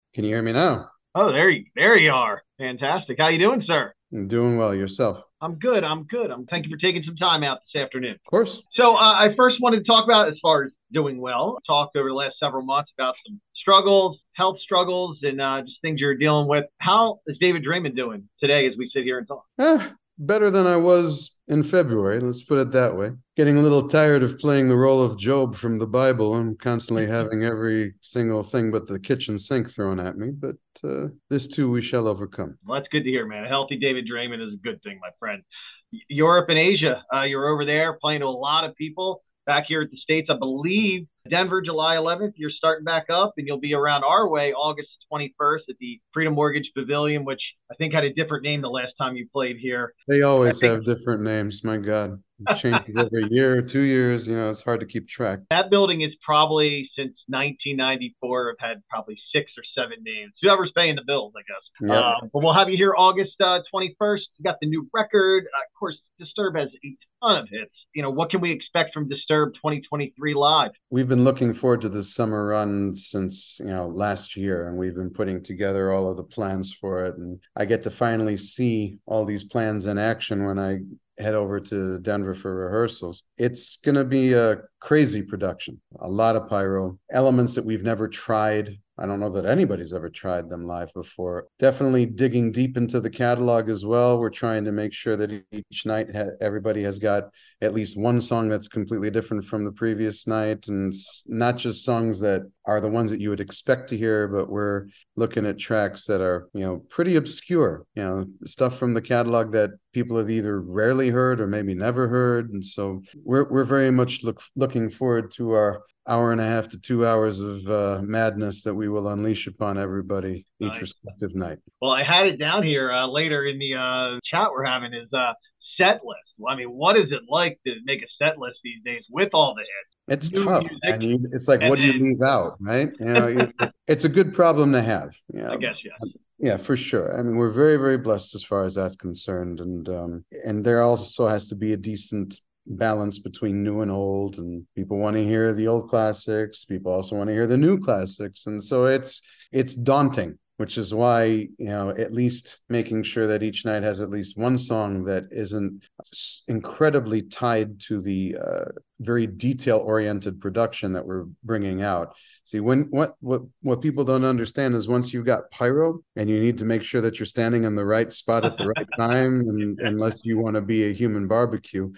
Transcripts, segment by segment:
Can you hear me now? Oh, there you are. Fantastic. How you doing, sir? I'm doing well. Yourself? Of I'm good. I'm good. Thank you for taking some time out this afternoon. course. So, I first wanted to talk about as far as doing well. Talked over the last several months about some struggles, health struggles, and just things you're dealing with. How is David Draymond doing today as we sit here and talk? Better than I was in February. Let's put it that way. Getting a little tired of playing the role of Job from the Bible and constantly having every single thing but the kitchen sink thrown at me. But this too we shall overcome. Well, that's good to hear, man. A healthy David Draymond is a good thing, my friend. Europe and Asia, you're over there playing to a lot of people. Back here at the States, I believe Denver, July 11th, you're starting back up, and you'll be around our way August 21st at the Freedom Mortgage Pavilion, which I think had a different name the last time you played here. They I always think have different names. My God. It changes every year, 2 years. It's hard to keep track. that building is probably since 1994 have had probably 6 or 7 names. Whoever's paying the bills, I guess. Yep. But we'll have you here August 21st. You got the new record. Of course, Disturb has a ton of hits. What can we expect from Disturb 2023 live? We've been looking forward to this summer run since, last year, and we've been putting together all of the plans for it. And I get to finally see all these plans in action when I head over to Denver for rehearsals. It's going to be a crazy production, a lot of pyro, elements that we've never tried. I don't know that anybody's ever tried them live before. Definitely digging deep into the catalog as well. We're trying to make sure that each night everybody has got at least one song that's completely different from the previous night, and not just songs that are the ones that you would expect to hear, but we're looking at tracks that are pretty obscure, stuff from the catalog that people have either rarely heard or maybe never heard. And so we're very much looking forward to our hour and a half to 2 hours of madness that we will unleash upon everybody each Nice. respective night. Well, I had it down here later in the chat we're having is set list. Well, I mean, what is it like to make a set list these days with all the hits, It's new tough. music, It's like, and what do you leave out, right? It's a good problem to have. I guess yes. Yeah, for sure. I mean, we're very, very blessed as far as that's concerned, and there also has to be a decent balance between new and old, and people want to hear the old classics. People also want to hear the new classics, and so it's daunting, which is why, at least making sure that each night has at least one song that isn't incredibly tied to the very detail oriented production that we're bringing out. See, what people don't understand is once you've got pyro and you need to make sure that you're standing in the right spot at the right time, and unless you want to be a human barbecue,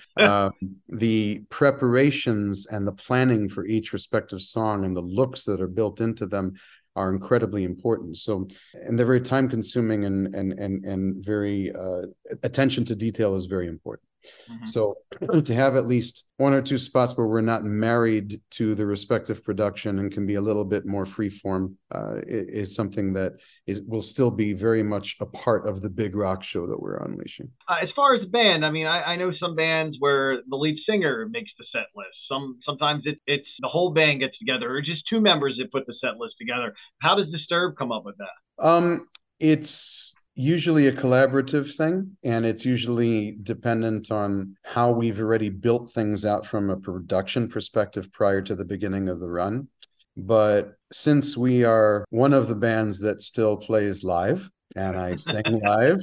the preparations and the planning for each respective song and the looks that are built into them are incredibly important. So, and they're very time consuming, and very attention to detail is very important. Mm-hmm. So to have at least one or two spots where we're not married to the respective production and can be a little bit more free form is something that will still be very much a part of the big rock show that we're unleashing. As far as the band, I mean, I know some bands where the lead singer makes the set list. Sometimes it's the whole band gets together, or just two members that put the set list together. How does Disturb come up with that? It's usually a collaborative thing, and it's usually dependent on how we've already built things out from a production perspective prior to the beginning of the run. But since we are one of the bands that still plays live and I sing live,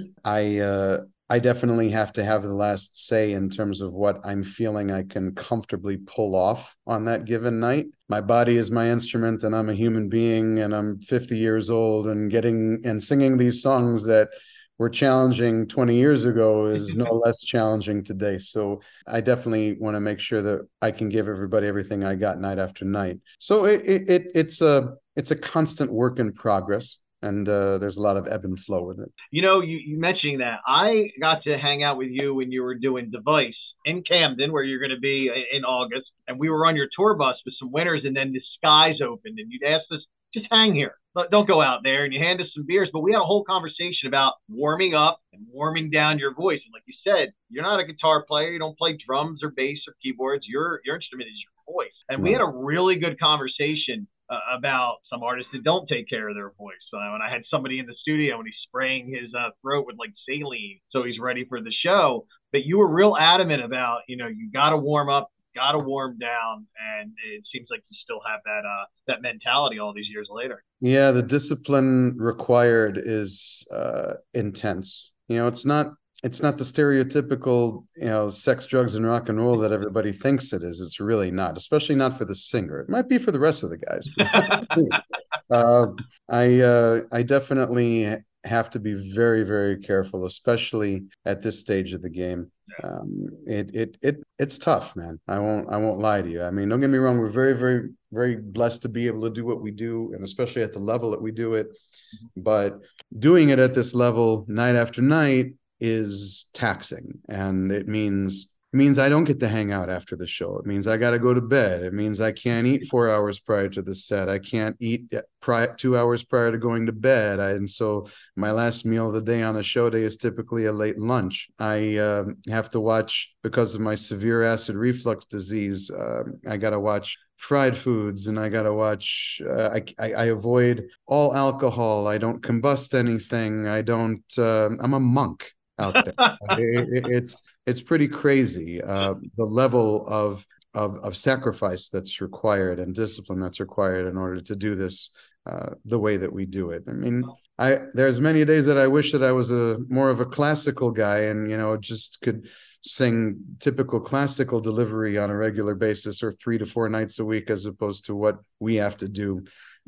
I definitely have to have the last say in terms of what I'm feeling I can comfortably pull off on that given night. My body is my instrument, and I'm a human being, and I'm 50 years old, and getting and singing these songs that were challenging 20 years ago is no less challenging today. So I definitely want to make sure that I can give everybody everything I got night after night. So it's a constant work in progress, and there's a lot of ebb and flow with it. You mentioning that I got to hang out with you when you were doing Device in Camden, where you're going to be in August, and we were on your tour bus with some winners, and then the skies opened, and you'd asked us just hang here, don't go out there, and you hand us some beers. But we had a whole conversation about warming up and warming down your voice, and like you said, you're not a guitar player, you don't play drums or bass or keyboards. Your instrument is your voice, and we No. had a really good conversation about some artists that don't take care of their voice. And I had somebody in the studio and he's spraying his throat with like saline, so he's ready for the show. But you were real adamant about, you got to warm up got to warm down, and it seems like you still have that mentality all these years later. Yeah, the discipline required is intense. It's not the stereotypical, sex, drugs, and rock and roll that everybody thinks it is. It's really not, especially not for the singer. It might be for the rest of the guys, but uh, I definitely have to be very, very careful, especially at this stage of the game. It's tough, man. I won't lie to you. I mean, don't get me wrong. We're very, very, very blessed to be able to do what we do, and especially at the level that we do it. But doing it at this level night after night is taxing, and it means I don't get to hang out after the show. It means I got to go to bed. It means I can't eat 4 hours prior to the set. I can't eat 2 hours prior to going to bed. And so my last meal of the day on a show day is typically a late lunch. I have to watch, because of my severe acid reflux disease, I got to watch fried foods, and I got to watch, I avoid all alcohol. I don't combust anything. I'm a monk out there. It's pretty crazy, the level of sacrifice that's required and discipline that's required in order to do this the way that we do it. I mean, there's many days that I wish that I was more of a classical guy, and just could sing typical classical delivery on a regular basis, or 3 to 4 nights a week, as opposed to what we have to do.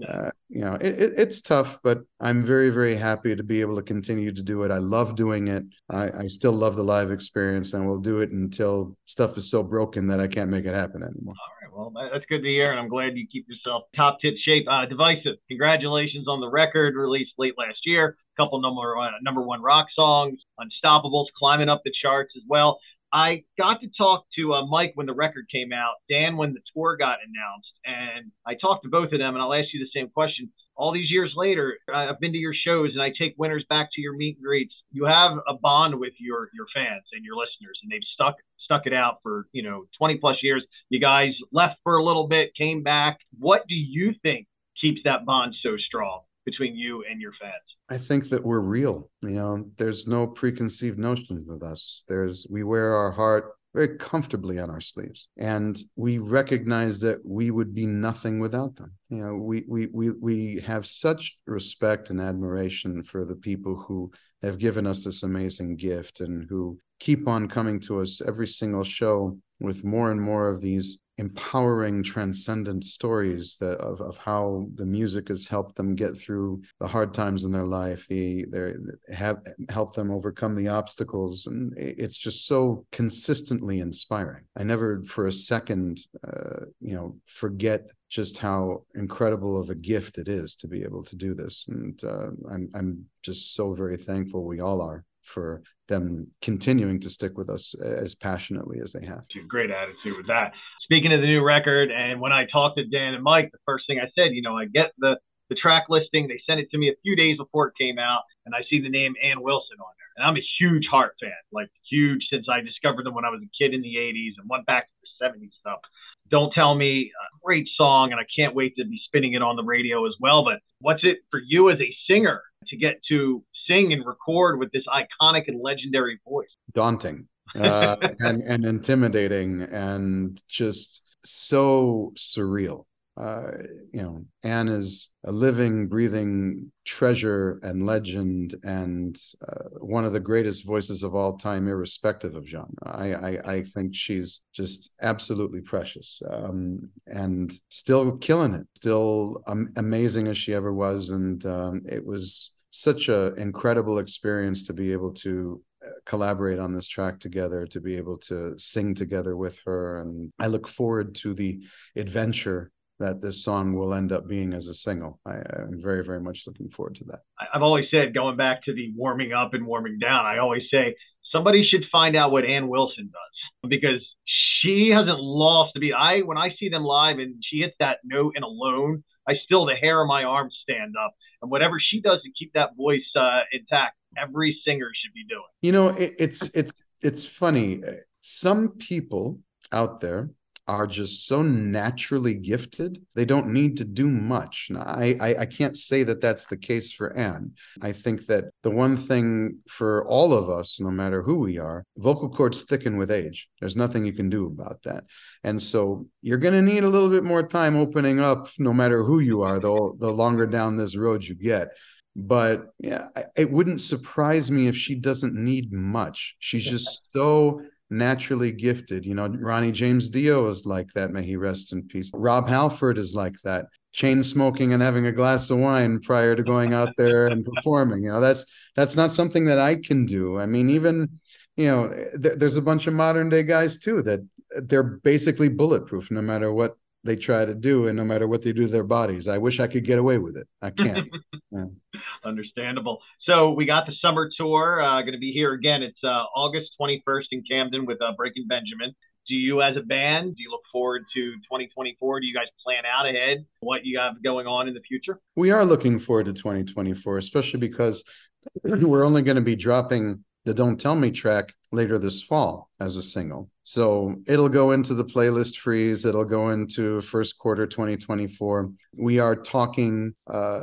It's tough, but I'm very, very happy to be able to continue to do it. I love doing it. I still love the live experience, and we'll do it until stuff is so broken that I can't make it happen anymore. All right, well, that's good to hear, and I'm glad you keep yourself top tip shape. Divisive, congratulations on the record released late last year. A couple number one rock songs, Unstoppables, climbing up the charts as well. I got to talk to Mike when the record came out, Dan when the tour got announced, and I talked to both of them, and I'll ask you the same question. All these years later, I've been to your shows, and I take winners back to your meet and greets. You have a bond with your fans and your listeners, and they've stuck it out for 20 plus years. You guys left for a little bit, came back. What do you think keeps that bond so strong between you and your fans? I think that we're real. There's no preconceived notions with us. We wear our heart very comfortably on our sleeves, and we recognize that we would be nothing without them. We have such respect and admiration for the people who have given us this amazing gift, and who keep on coming to us every single show with more and more of these empowering, transcendent stories of how the music has helped them get through the hard times in their life. They have helped them overcome the obstacles, and it's just so consistently inspiring. I never for a second, forget just how incredible of a gift it is to be able to do this. And I'm just so very thankful, we all are, for them continuing to stick with us as passionately as they have. Great attitude with that. Speaking of the new record, and when I talked to Dan and Mike, the first thing I said, I get the track listing. They sent it to me a few days before it came out, and I see the name Ann Wilson on there. And I'm a huge Heart fan, like huge, since I discovered them when I was a kid in the 80s and went back to the 70s stuff. Don't Tell Me, a great song, and I can't wait to be spinning it on the radio as well. But what's it for you as a singer to get to sing and record with this iconic and legendary voice? Daunting and intimidating, and just so surreal. Ann is a living, breathing treasure and legend, and one of the greatest voices of all time, irrespective of genre. I think she's just absolutely precious, and still killing it, still amazing as she ever was. And it was such an incredible experience to be able to collaborate on this track together, to be able to sing together with her. And I look forward to the adventure that this song will end up being as a single. I'm very, very much looking forward to that. I've always said, going back to the warming up and warming down, I always say somebody should find out what Ann Wilson does, because she hasn't lost a beat. When I see them live and she hits that note in Alone, the hair on my arms stand up. And whatever she does to keep that voice intact, every singer should be doing. It's funny. Some people out there are just so naturally gifted. They don't need to do much. Now, I can't say that that's the case for Anne. I think that the one thing for all of us, no matter who we are, vocal cords thicken with age. There's nothing you can do about that. And so you're going to need a little bit more time opening up, no matter who you are, the longer down this road you get. But yeah, it wouldn't surprise me if she doesn't need much. She's just so naturally gifted. You know, Ronnie James Dio is like that. May he rest in peace. Rob Halford is like that. Chain smoking and having a glass of wine prior to going out there and performing. You know, that's not something that I can do. I mean, even there's a bunch of modern day guys too that they're basically bulletproof no matter what they try to do and no matter what they do to their bodies. I wish I could get away with it. I can't. Yeah. Understandable. So we got the summer tour going to be here again. It's August 21st in Camden with Breaking Benjamin. Do you, as a band, do you look forward to 2024? Do you guys plan out ahead what you have going on in the future? We are looking forward to 2024, especially because we're only going to be dropping the Don't Tell Me track later this fall as a single. So it'll go into the playlist freeze. It'll go into first quarter 2024. We are talking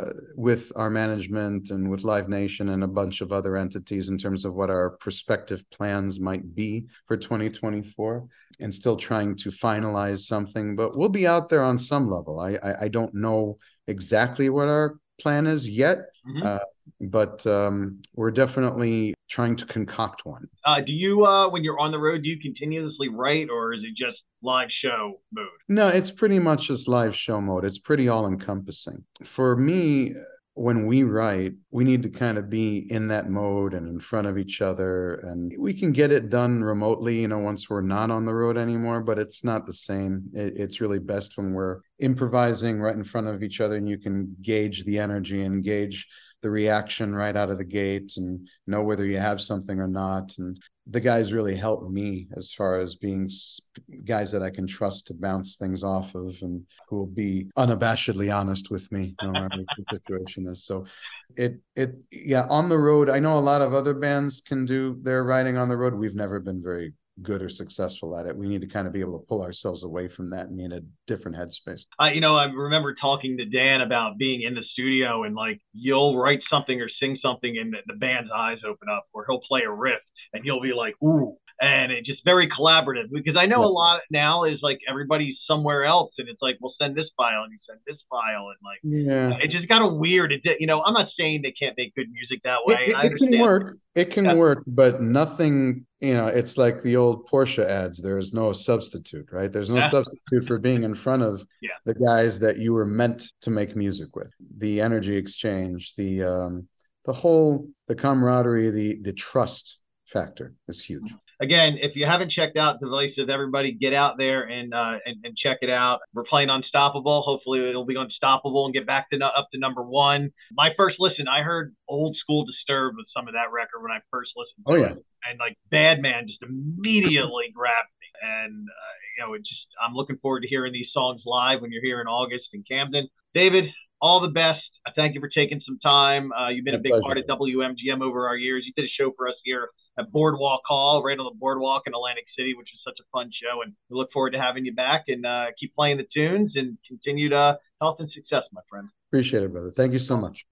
with our management and with Live Nation and a bunch of other entities in terms of what our prospective plans might be for 2024 and still trying to finalize something. But we'll be out there on some level. I don't know exactly what our plan is yet. Mm-hmm. But we're definitely trying to concoct one. Do you, when you're on the road, do you continuously write, or is it just live show mode? No, it's pretty much just live show mode. It's pretty all encompassing. For me, when we write, we need to kind of be in that mode and in front of each other. And we can get it done remotely, once we're not on the road anymore, but it's not the same. It's really best when we're improvising right in front of each other and you can gauge the energy and gauge the reaction right out of the gate and know whether you have something or not. And the guys really help me as far as being guys that I can trust to bounce things off of and who will be unabashedly honest with me no matter what the situation is. So yeah, on the road, I know a lot of other bands can do their writing on the road. We've never been very good or successful at it. We need to kind of be able to pull ourselves away from that and be in a different headspace. I remember talking to Dan about being in the studio and like you'll write something or sing something and the band's eyes open up, or he'll play a riff and he'll be like, ooh. And it's just very collaborative because I know a lot now is like everybody's somewhere else and it's like, we'll send this file and you send this file. And like, it just got a weird, I'm not saying they can't make good music that way. It can work. It can work, but nothing, it's like the old Porsche ads. There's no substitute, right? There's no substitute for being in front of the guys that you were meant to make music with. The energy exchange, the camaraderie, the trust factor is huge. Again, if you haven't checked out Divisive, everybody get out there and check it out. We're playing Unstoppable. Hopefully it'll be Unstoppable and get back to up to number one. My first listen, I heard Old School Disturbed with some of that record when I first listened to it. And like Bad Man just immediately grabbed me. And, I'm looking forward to hearing these songs live when you're here in August in Camden. David, all the best. I thank you for taking some time. You've been a big part of WMGM over our years. You did a show for us here at Boardwalk Hall, right on the boardwalk in Atlantic City, which was such a fun show. And we look forward to having you back and keep playing the tunes and continued health and success, my friend. Appreciate it, brother. Thank you so much.